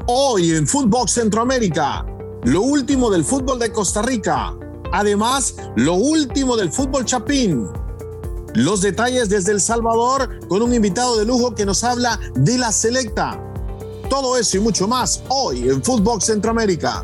Hoy en Footbox Centroamérica, lo último del fútbol de Costa Rica. Además, lo último del fútbol chapín. Los detalles desde El Salvador con un invitado de lujo que nos habla de la selecta. Todo eso y mucho más hoy en Footbox Centroamérica.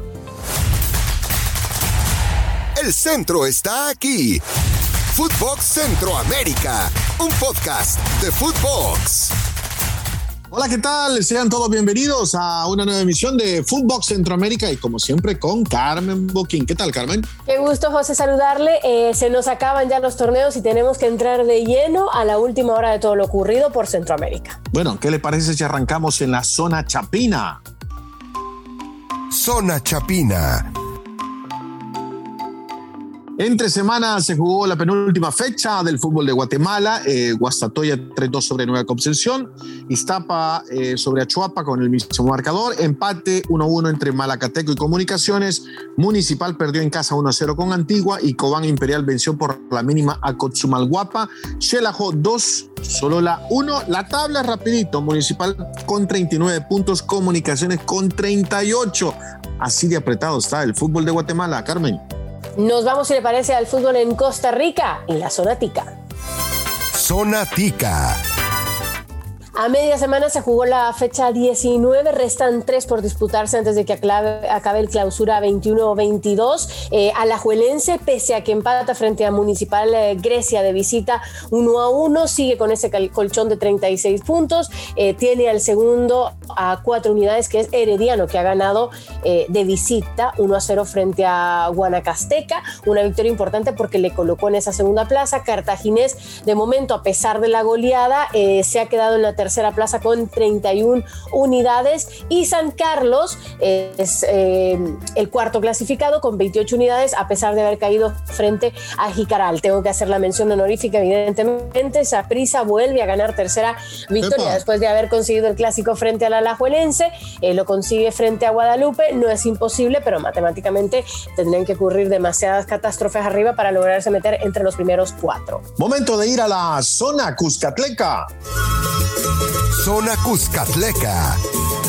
El centro está aquí. Footbox Centroamérica, un podcast de Footbox. Hola, ¿qué tal? Sean todos bienvenidos a una nueva emisión de Footbox Centroamérica y como siempre con Carmen Boquín. ¿Qué tal, Carmen? Qué gusto, José, saludarle. Se nos acaban ya los torneos y tenemos que entrar de lleno a la última hora de todo lo ocurrido por Centroamérica. Bueno, ¿qué le parece si arrancamos en la zona chapina? Zona Chapina. Entre semanas se jugó la penúltima fecha del fútbol de Guatemala. Guastatoya 3-2 sobre Nueva Concepción. Iztapa sobre Achuapa con el mismo marcador. Empate 1-1 entre Malacateco y Comunicaciones. Municipal perdió en casa 1-0 con Antigua y Cobán Imperial venció por la mínima a Cotzumalguapa. Xelajo 2, Solola 1. La tabla es rapidito. Municipal con 39 puntos, Comunicaciones con 38. Así de apretado está el fútbol de Guatemala, Carmen. Nos vamos, si le parece, al fútbol en Costa Rica, en la zona tica. Zona Tica. A media semana se jugó la fecha 19, restan 3 por disputarse antes de que acabe el clausura 21-22. Alajuelense, pese a que empata frente a Municipal Grecia de visita 1-1, sigue con ese colchón de 36 puntos. Tiene al segundo a 4 unidades, que es Herediano, que ha ganado de visita 1-0 frente a Guanacasteca. Una victoria importante porque le colocó en esa segunda plaza. Cartaginés, de momento, a pesar de la goleada, se ha quedado en la tercera plaza con 31 unidades y San Carlos es el cuarto clasificado con 28 unidades a pesar de haber caído frente a Jicaral. Tengo que hacer la mención honorífica, evidentemente. Saprissa vuelve a ganar tercera victoria después de haber conseguido el clásico frente al Alajuelense. Lo consigue frente a Guadalupe. No es imposible, pero matemáticamente tendrían que ocurrir demasiadas catástrofes arriba para lograrse meter entre los primeros 4. Momento de ir a la zona Cuscatleca. Zona Cuscatleca.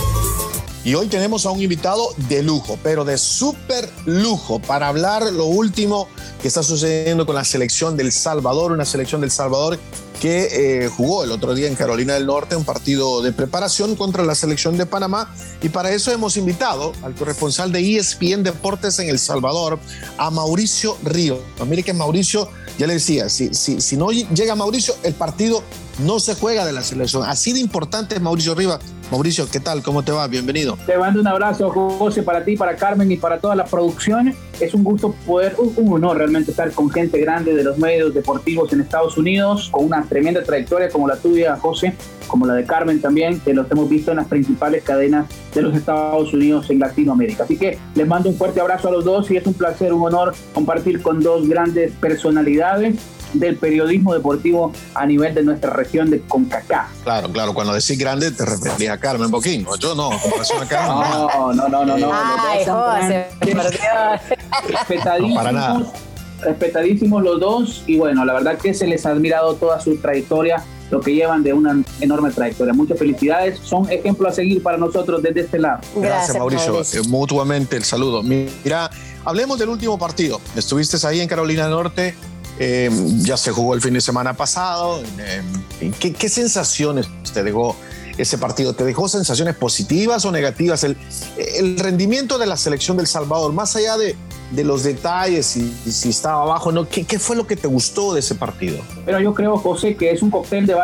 Y hoy tenemos a un invitado de lujo, pero de súper lujo, para hablar lo último que está sucediendo con la selección del Salvador, una selección del Salvador que jugó el otro día en Carolina del Norte un partido de preparación contra la selección de Panamá, y para eso hemos invitado al corresponsal de ESPN Deportes en El Salvador, a Mauricio Rivas. Mire que Mauricio, ya le decía, si no llega Mauricio, el partido no se juega de la selección. Así de importante es Mauricio Rivas. Mauricio, ¿qué tal? ¿Cómo te va? Bienvenido. Te mando un abrazo, José, para ti, para Carmen y para toda la producción. Es un gusto un honor realmente estar con gente grande de los medios deportivos en Estados Unidos, con una tremenda trayectoria como la tuya, José, como la de Carmen también, que los hemos visto en las principales cadenas de los Estados Unidos en Latinoamérica. Así que les mando un fuerte abrazo a los dos y es un placer, un honor compartir con dos grandes personalidades del periodismo deportivo a nivel de nuestra región de CONCACAF. Claro, cuando decís grande te referías a Carmen Boquín, ¿no? Yo no, con relación a Carmen. No. Ay, José, respetadísimos, no, para nada. Respetadísimos los dos, y bueno, la verdad que se les ha admirado toda su trayectoria, lo que llevan de una enorme trayectoria. Muchas felicidades, son ejemplo a seguir para nosotros desde este lado. Gracias, Mauricio. Mutuamente el saludo. Mira, hablemos del último partido. Estuviste ahí en Carolina del Norte. Ya se jugó el fin de semana pasado. ¿Qué sensaciones te dejó ese partido? ¿Te dejó sensaciones positivas o negativas? El rendimiento de la selección del Salvador, más allá de los detalles y si estaba abajo, ¿no? ¿Qué fue lo que te gustó de ese partido? Pero yo creo, José, que es un cóctel de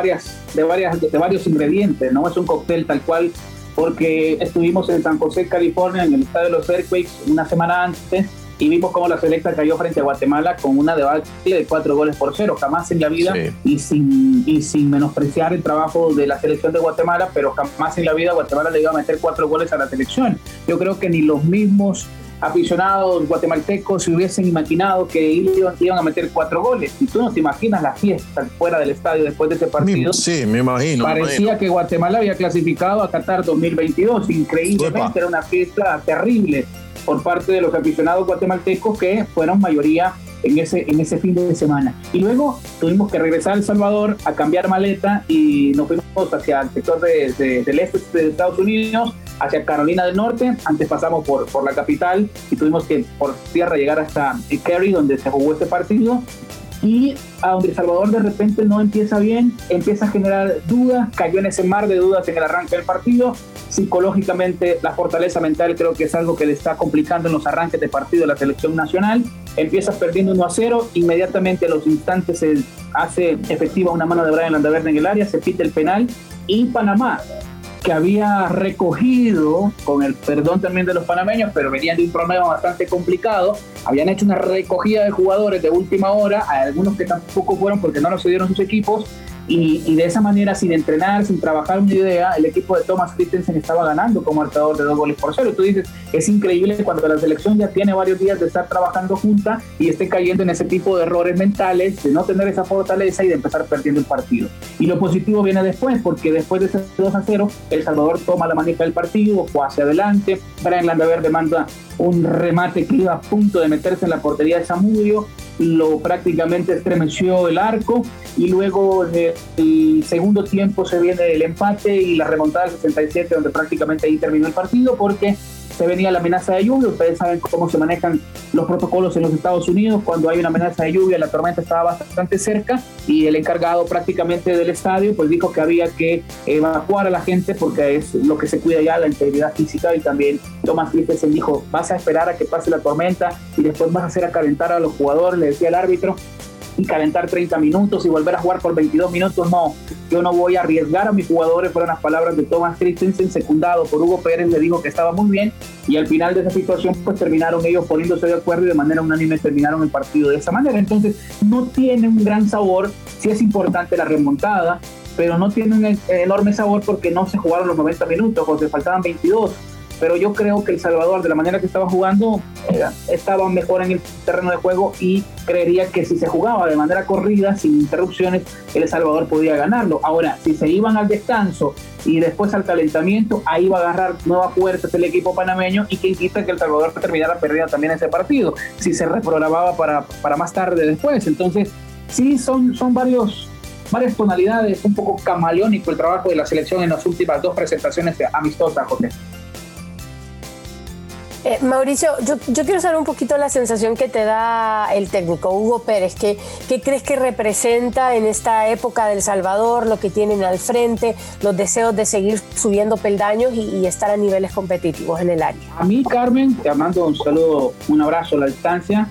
varios ingredientes, no es un cóctel tal cual, porque estuvimos en San José, California, en el estadio de los Earthquakes una semana antes, y vimos cómo la selecta cayó frente a Guatemala con una debacle de 4-0. Jamás en la vida, sí. y sin menospreciar el trabajo de la selección de Guatemala, pero jamás en la vida Guatemala le iba a meter 4 goles a la selección. Yo creo que ni los mismos aficionados guatemaltecos se hubiesen imaginado que iban a meter 4 goles. Y tú no te imaginas la fiesta fuera del estadio después de ese partido. Sí, me imagino. Parecía que Guatemala había clasificado a Qatar 2022. Increíblemente, era una fiesta terrible por parte de los aficionados guatemaltecos, que fueron mayoría en ese fin de semana. Y luego tuvimos que regresar a El Salvador a cambiar maleta y nos fuimos hacia el sector del este de Estados Unidos, hacia Carolina del Norte. Antes pasamos por la capital y tuvimos que por tierra llegar hasta Cary, donde se jugó este partido. Y a donde El Salvador de repente no empieza bien, empieza a generar dudas, cayó en ese mar de dudas en el arranque del partido. Psicológicamente, la fortaleza mental creo que es algo que le está complicando en los arranques de partido de la selección nacional. Empieza perdiendo 1-0, inmediatamente a los instantes se hace efectiva una mano de Brian Landaverde en el área, se pita el penal, y Panamá, que había recogido, con el perdón también de los panameños, pero venían de un problema bastante complicado, habían hecho una recogida de jugadores de última hora, a algunos que tampoco fueron porque no los cedieron sus equipos, y de esa manera, sin entrenar, sin trabajar una idea, el equipo de Thomas Christensen estaba ganando como marcador de 2-0. Tú dices, es increíble cuando la selección ya tiene varios días de estar trabajando junta y esté cayendo en ese tipo de errores mentales, de no tener esa fortaleza y de empezar perdiendo el partido. Y lo positivo viene después, porque después de ese 2-0, El Salvador toma la manija del partido, fue hacia adelante, Brian Landaverde manda un remate que iba a punto de meterse en la portería de Zamudio, lo prácticamente estremeció el arco, y luego el segundo tiempo se viene el empate y la remontada al 67, donde prácticamente ahí terminó el partido, porque se venía la amenaza de lluvia. Ustedes saben cómo se manejan los protocolos en los Estados Unidos. Cuando hay una amenaza de lluvia, la tormenta estaba bastante cerca, y el encargado prácticamente del estadio pues dijo que había que evacuar a la gente, porque es lo que se cuida ya, la integridad física. Y también Thomas Christensen dijo, vas a esperar a que pase la tormenta y después vas a hacer a calentar a los jugadores, le decía el árbitro, y calentar 30 minutos y volver a jugar por 22 minutos, no, yo no voy a arriesgar a mis jugadores. Fueron las palabras de Thomas Christensen, secundado por Hugo Pérez, le dijo que estaba muy bien, y al final de esa situación pues terminaron ellos poniéndose de acuerdo y de manera unánime terminaron el partido de esa manera. Entonces no tiene un gran sabor, sí es importante la remontada, pero no tiene un enorme sabor porque no se jugaron los 90 minutos, porque faltaban 22. Pero yo creo que El Salvador, de la manera que estaba jugando, estaba mejor en el terreno de juego, y creería que si se jugaba de manera corrida, sin interrupciones, El Salvador podía ganarlo. Ahora, si se iban al descanso y después al calentamiento, ahí va a agarrar nuevas fuerzas el equipo panameño, y quien quita que El Salvador terminara perdiendo también ese partido, si se reprogramaba para más tarde después. Entonces, sí, son varias tonalidades, un poco camaleónico el trabajo de la selección en las últimas 2 presentaciones amistosas, José. Mauricio, yo quiero saber un poquito la sensación que te da el técnico Hugo Pérez. ¿Qué crees que representa en esta época de El Salvador, lo que tienen al frente, los deseos de seguir subiendo peldaños y estar a niveles competitivos en el área? A mí, Carmen, te mando un saludo, un abrazo a la distancia.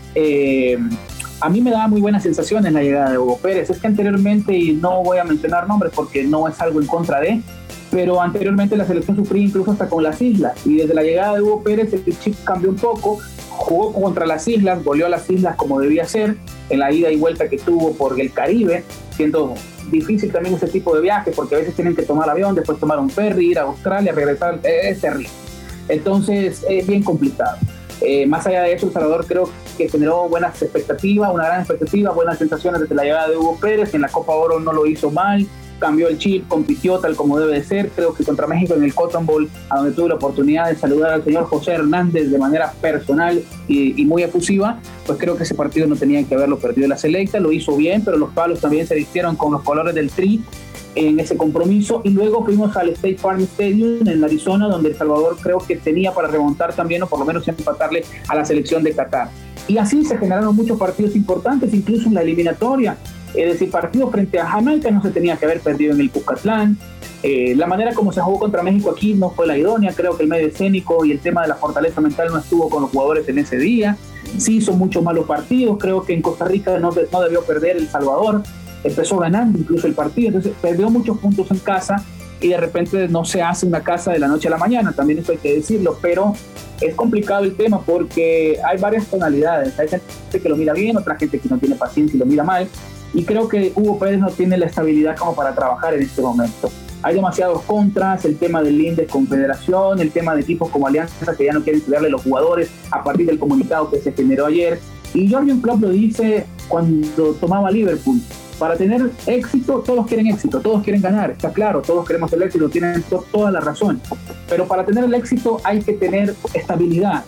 A mí me daba muy buenas sensaciones la llegada de Hugo Pérez. Es que anteriormente, y no voy a mencionar nombres porque no es algo en contra de, pero anteriormente la selección sufría incluso hasta con las Islas, y desde la llegada de Hugo Pérez el chip cambió un poco, jugó contra las Islas, goleó a las Islas como debía ser, en la ida y vuelta que tuvo por el Caribe, siendo difícil también ese tipo de viaje, porque a veces tienen que tomar avión, después tomar un ferry, ir a Australia, regresar, es terrible. Entonces es bien complicado. Más allá de eso, El Salvador creo que generó buenas expectativas, una gran expectativa, buenas sensaciones desde la llegada de Hugo Pérez. En la Copa Oro no lo hizo mal, cambió el chip, compitió tal como debe de ser. Creo que contra México en el Cotton Bowl, a donde tuve la oportunidad de saludar al señor José Hernández de manera personal y muy efusiva, pues creo que ese partido no tenía que haberlo perdido la selecta. Lo hizo bien, pero los palos también se vistieron con los colores del Tri en ese compromiso, y luego fuimos al State Farm Stadium en Arizona, donde El Salvador creo que tenía para remontar también, o por lo menos empatarle a la selección de Qatar. Y así se generaron muchos partidos importantes, incluso en la eliminatoria. Es decir, partido frente a Jamaica no se tenía que haber perdido en el Cuscatlán. La manera como se jugó contra México aquí no fue la idónea. Creo que el medio escénico y el tema de la fortaleza mental no estuvo con los jugadores en ese día. Sí hizo muchos malos partidos. Creo que en Costa Rica no debió perder El Salvador. Empezó ganando incluso el partido, entonces perdió muchos puntos en casa, y de repente no se hace una casa de la noche a la mañana, también eso hay que decirlo, pero es complicado el tema porque hay varias tonalidades. Hay gente que lo mira bien, otra gente que no tiene paciencia y lo mira mal, y creo que Hugo Pérez no tiene la estabilidad como para trabajar en este momento. Hay demasiados contras, el tema del INDES Confederación, el tema de equipos como Alianza que ya no quieren estudiarle a los jugadores a partir del comunicado que se generó ayer. Y Jürgen Klopp lo dice cuando tomaba Liverpool: para tener éxito, todos quieren éxito, todos quieren ganar, está claro, todos queremos el éxito, tienen toda la razón, pero para tener el éxito hay que tener estabilidad,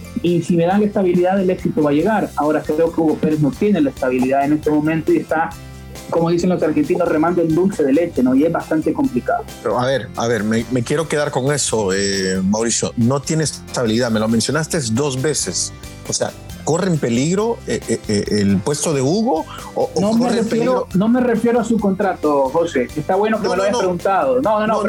y si me dan la estabilidad, el éxito va a llegar. Ahora creo que Hugo Pérez no tiene la estabilidad en este momento y está como dicen los argentinos, remando en dulce de leche, ¿no? Y es bastante complicado. Pero a ver, me quiero quedar con eso, Mauricio. No tiene estabilidad, me lo mencionaste 2 veces. O sea, ¿corre en peligro el puesto de Hugo? No me refiero a su contrato, José. Está bueno que me lo hayas preguntado.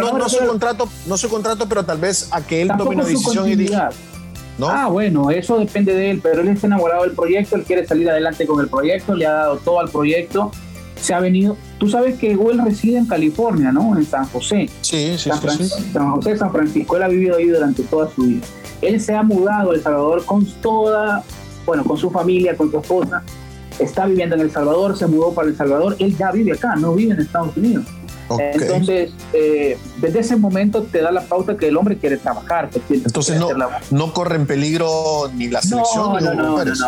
No su contrato, pero tal vez a que él tome una decisión y diga. ¿No? Bueno, eso depende de él, pero él está enamorado del proyecto, él quiere salir adelante con el proyecto, le ha dado todo al proyecto, se ha venido. Tú sabes que él reside en California, ¿no? En San José. Sí. San José, San Francisco, él ha vivido ahí durante toda su vida. Él se ha mudado a El Salvador con su familia, con su esposa, está viviendo en El Salvador, se mudó para El Salvador, él ya vive acá, no vive en Estados Unidos. Okay. Entonces, desde ese momento te da la pauta que el hombre quiere trabajar. Entonces no corre en peligro ni la selección ni Hugo Pérez.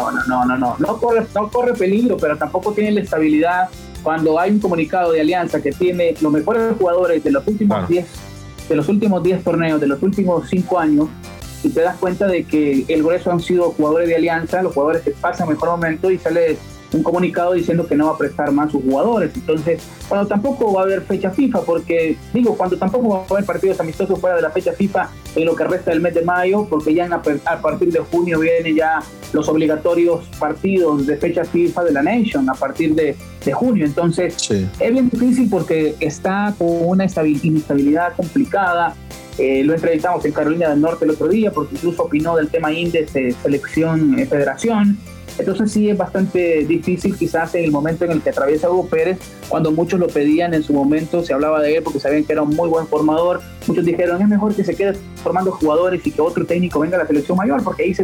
No corre peligro, pero tampoco tiene la estabilidad. Cuando hay un comunicado de Alianza que tiene los mejores jugadores de los últimos 10 torneos, de los últimos 5 años, y te das cuenta de que el grueso han sido jugadores de Alianza, los jugadores que pasan mejor momento, y sale un comunicado diciendo que no va a prestar más sus jugadores. Entonces, cuando tampoco va a haber fecha FIFA, cuando tampoco va a haber partidos amistosos fuera de la fecha FIFA en lo que resta del mes de mayo, porque ya a partir de junio vienen ya los obligatorios partidos de fecha FIFA de la Nation a partir de junio. Entonces, es bien difícil porque está con una inestabilidad complicada. Lo entrevistamos en Carolina del Norte el otro día porque incluso opinó del tema índice, selección, federación. Entonces sí es bastante difícil quizás en el momento en el que atraviesa Hugo Pérez, cuando muchos lo pedían en su momento, se hablaba de él porque sabían que era un muy buen formador. Muchos dijeron, es mejor que se quede formando jugadores y que otro técnico venga a la selección mayor, porque ahí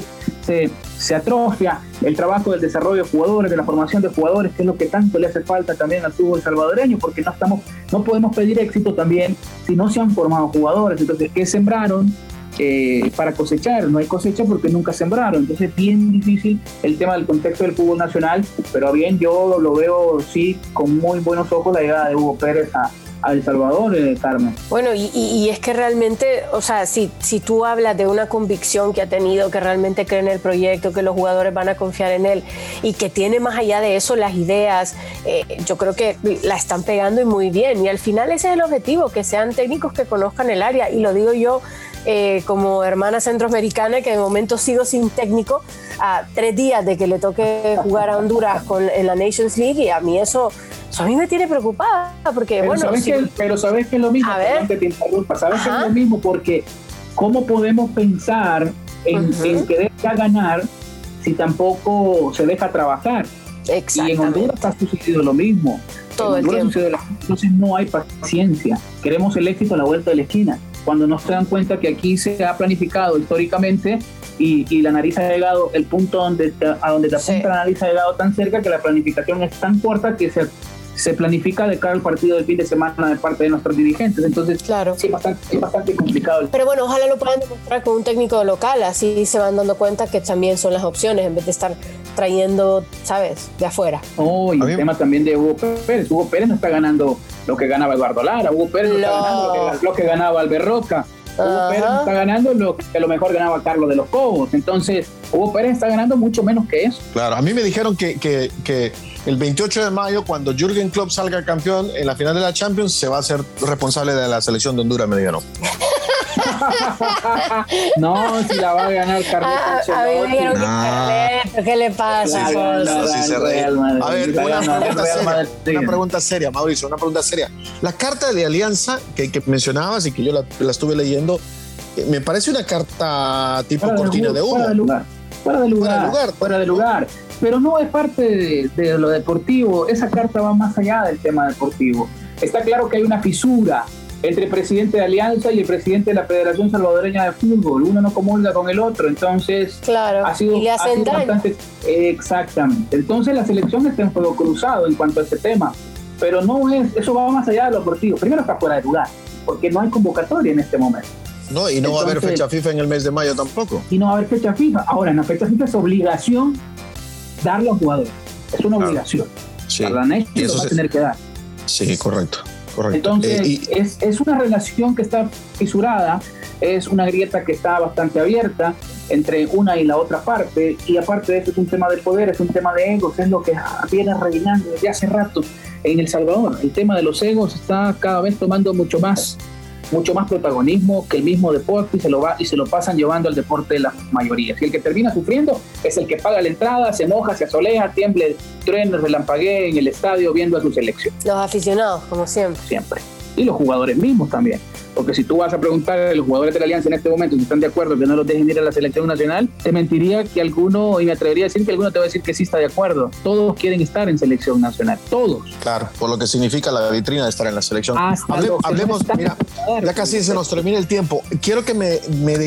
se atrofia el trabajo del desarrollo de jugadores, de la formación de jugadores, que es lo que tanto le hace falta también al fútbol salvadoreño, porque no podemos pedir éxito también si no se han formado jugadores. Entonces, ¿qué sembraron? Para cosechar, no hay cosecha porque nunca sembraron. Entonces bien difícil el tema del contexto del fútbol nacional, pero bien, yo lo veo sí con muy buenos ojos la llegada de Hugo Pérez a El Salvador, Carmen. Bueno, y es que realmente, o sea, si tú hablas de una convicción que ha tenido, que realmente cree en el proyecto, que los jugadores van a confiar en él y que tiene más allá de eso las ideas, yo creo que la están pegando y muy bien, y al final ese es el objetivo, que sean técnicos que conozcan el área, y lo digo yo como hermana centroamericana, que de momento sigo sin técnico a 3 días de que le toque jugar a Honduras en la Nations League, y a mí eso a mí me tiene preocupada, porque pero sabes que es lo mismo, que te interrumpa, sabes que es lo mismo, porque ¿cómo podemos pensar en querer ganar si tampoco se deja trabajar? Y en Honduras ha sucedido lo mismo. Todo el tiempo. Entonces no hay paciencia. Queremos el éxito a la vuelta de la esquina. Cuando nos se dan cuenta que aquí se ha planificado históricamente y la nariz ha llegado, el punto a donde te apunta la nariz ha llegado tan cerca que la planificación es tan corta que se planifica de cara al partido del fin de semana de parte de nuestros dirigentes. Entonces, claro, sí, es bastante complicado. Pero bueno, ojalá lo puedan demostrar con un técnico local, así se van dando cuenta que también son las opciones en vez de estar trayendo, ¿sabes?, de afuera. Y el tema también de Hugo Pérez. Hugo Pérez no está ganando lo que ganaba Eduardo Lara. Hugo Pérez no está ganando lo que ganaba Albert Roca. Hugo Pérez está ganando lo que a lo mejor ganaba Carlos de los Cobos. Entonces, Hugo Pérez está ganando mucho menos que eso. Claro, a mí me dijeron que el 28 de mayo, cuando Jürgen Klopp salga campeón en la final de la Champions, se va a hacer responsable de la selección de Honduras, me dijeron. No, si la va a ganar Carlos Ancelotti. A mí me dijeron que Carleto, ¿qué le pasa? A ver, una pregunta seria, Mauricio, una pregunta seria. La carta de alianza que mencionabas y que yo la estuve leyendo, me parece una carta tipo cortina de humo. Fuera de lugar. Pero no es parte de lo deportivo. Esa carta va más allá del tema deportivo. Está claro que hay una fisura entre el presidente de Alianza y el presidente de la Federación Salvadoreña de Fútbol. Uno no comulga con el otro, entonces claro, ha sido bastante. Exactamente. Entonces la selección está en fuego cruzado en cuanto a este tema, pero eso va más allá de lo deportivo. Primero está fuera de lugar, porque no hay convocatoria en este momento. No, y no va a haber fecha FIFA en el mes de mayo tampoco. Y no va a haber fecha FIFA. Ahora, en la fecha FIFA es obligación darle a los jugadores. Es una obligación. Sí. Para la Nation lo va a tener que dar. Sí, correcto. Entonces, es una relación que está fisurada, es una grieta que está bastante abierta entre una y la otra parte, y aparte de eso es un tema de poder, es un tema de egos, es lo que viene reinando desde hace rato en El Salvador. El tema de los egos está cada vez tomando mucho más protagonismo que el mismo deporte y se lo pasan llevando al deporte de la mayoría. Si el que termina sufriendo es el que paga la entrada, se moja, se asolea, tiemble, truene, relampaguee en el estadio viendo a su selección. Los aficionados, como siempre. Siempre. Y los jugadores mismos también. Porque si tú vas a preguntar a los jugadores de la Alianza en este momento si están de acuerdo que no los dejen ir a la selección nacional, te mentiría que alguno, y me atrevería a decir que alguno te va a decir que sí está de acuerdo. Todos quieren estar en selección nacional, todos. Claro, por lo que significa la vitrina de estar en la selección. Hablemos, mira, ya casi se nos termina el tiempo. Quiero que me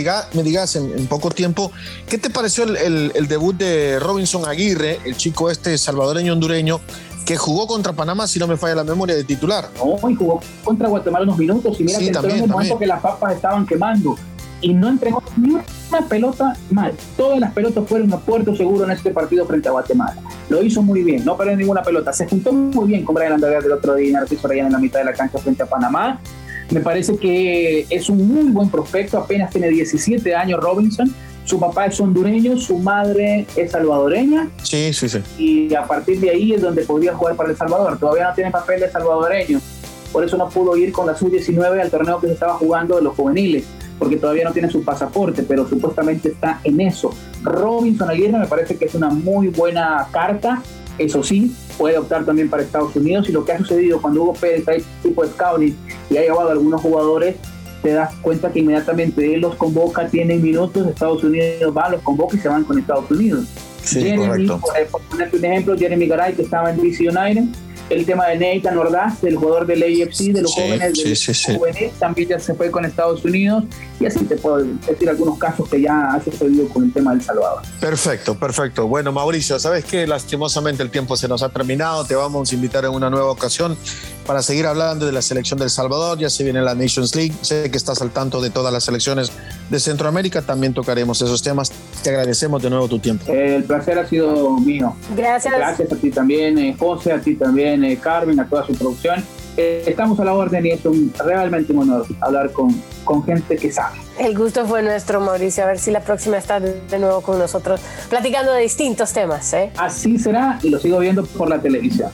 digas en poco tiempo, ¿qué te pareció el debut de Robinson Aguirre, el chico salvadoreño hondureño, que jugó contra Panamá, si no me falla la memoria, de titular? No, y jugó contra Guatemala unos minutos, y mira, sí, que entró en el momento que las papas estaban quemando, y no entregó ni una pelota mal. Todas las pelotas fueron a puerto seguro en este partido frente a Guatemala. Lo hizo muy bien, no perdió ninguna pelota. Se juntó muy bien con Brian Landaverde el otro día, Narciso Orellana en la mitad de la cancha frente a Panamá. Me parece que es un muy buen prospecto, apenas tiene 17 años Robinson. Su papá es hondureño, su madre es salvadoreña. Sí. Y a partir de ahí es donde podría jugar para El Salvador. Todavía no tiene papel de salvadoreño. Por eso no pudo ir con la sub-19 al torneo que se estaba jugando de los juveniles, porque todavía no tiene su pasaporte, pero supuestamente está en eso. Robinson Aguirre me parece que es una muy buena carta. Eso sí, puede optar también para Estados Unidos. Y lo que ha sucedido cuando Hugo Pérez hay tipo de scouting y ha llevado a algunos jugadores, te das cuenta que inmediatamente él los convoca, tienen minutos, Estados Unidos va, los convoca y se van con Estados Unidos. Sí, Jeremy, correcto. Por ponerte un ejemplo, Jeremy Garay, que estaba en DC United, el tema de Nathan Ordaz, el jugador del AFC, de los jóvenes del juvenil, también ya se fue con Estados Unidos, y así te puedo decir algunos casos que ya ha sucedido con el tema del Salvador. Perfecto. Bueno, Mauricio, ¿sabes qué? Lastimosamente el tiempo se nos ha terminado. Te vamos a invitar en una nueva ocasión para seguir hablando de la selección del Salvador. Ya se viene la Nations League. Sé que estás al tanto de todas las selecciones de Centroamérica. También tocaremos esos temas. Te agradecemos de nuevo tu tiempo. El placer ha sido mío. Gracias. Gracias a ti también, José, a ti también, Carmen, a toda su producción. Estamos a la orden y es realmente un honor hablar con gente que sabe. El gusto fue nuestro, Mauricio. A ver si la próxima está de nuevo con nosotros platicando de distintos temas. Así será, y lo sigo viendo por la televisión.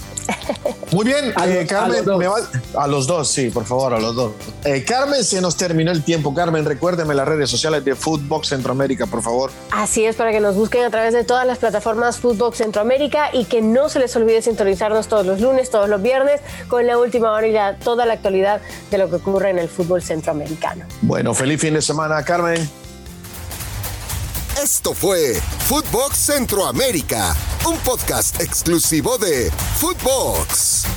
Muy bien, Carmen, a los dos, sí, por favor, a los dos. Carmen, se nos terminó el tiempo. Carmen, recuérdeme las redes sociales de Footbox Centroamérica, por favor. Así es, para que nos busquen a través de todas las plataformas Footbox Centroamérica y que no se les olvide sintonizarnos todos los lunes, todos los viernes, con la última hora y toda la actualidad de lo que ocurre en el fútbol centroamericano. Bueno, feliz fin de semana, Carmen. Esto fue Footbox Centroamérica, un podcast exclusivo de Footbox.